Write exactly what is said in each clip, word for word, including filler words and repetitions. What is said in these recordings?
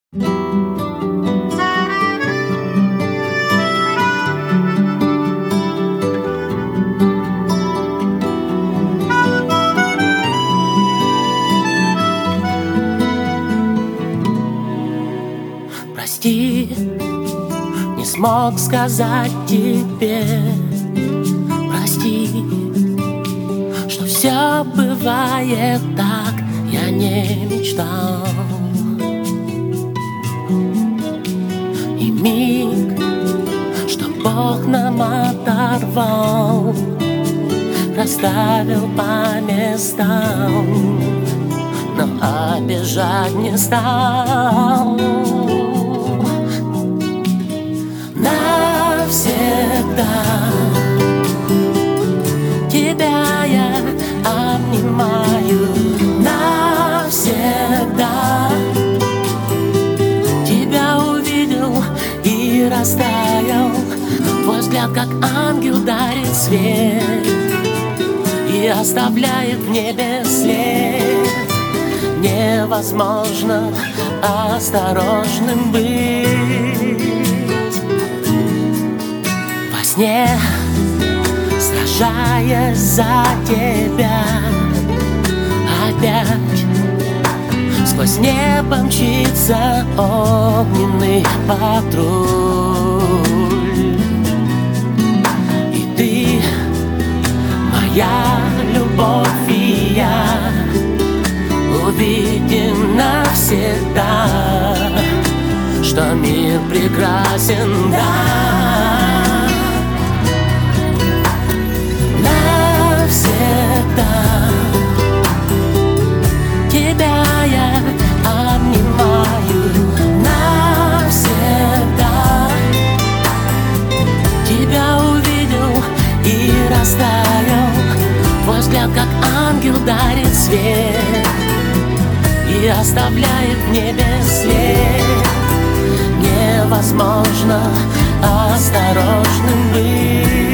Прости, не смог сказать тебе. Прости, что все бывает так, я не мечтал. И миг, что Бог нам оторвал, расставил по местам, но обижать не стал. Навсегда тебя я обнимаю. Навсегда тебя увидел и растаял. Твой взгляд, как ангел, дарит свет и оставляет в небе след. Невозможно осторожным быть. Во сне, сражаясь за тебя, опять сквозь небо мчится огненный патруль. И ты, моя любовь, и я увидим навсегда, что мир прекрасен, да. Навсегда тебя я обнимаю. Навсегда тебя увидел и растаял. Твой взгляд, как ангел, дарит свет и оставляет в небе след. Невозможно осторожным быть.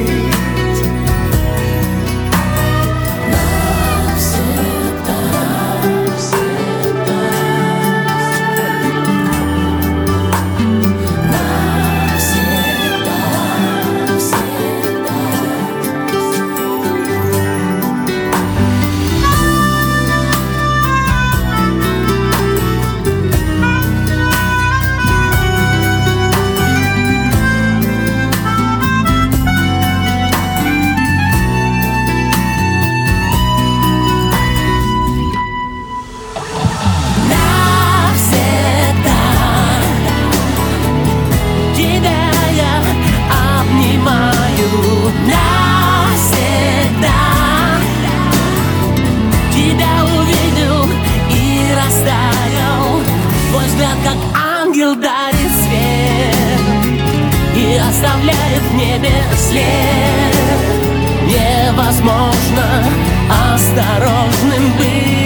Как ангел, дарит свет и оставляет в небе след. Невозможно осторожным быть.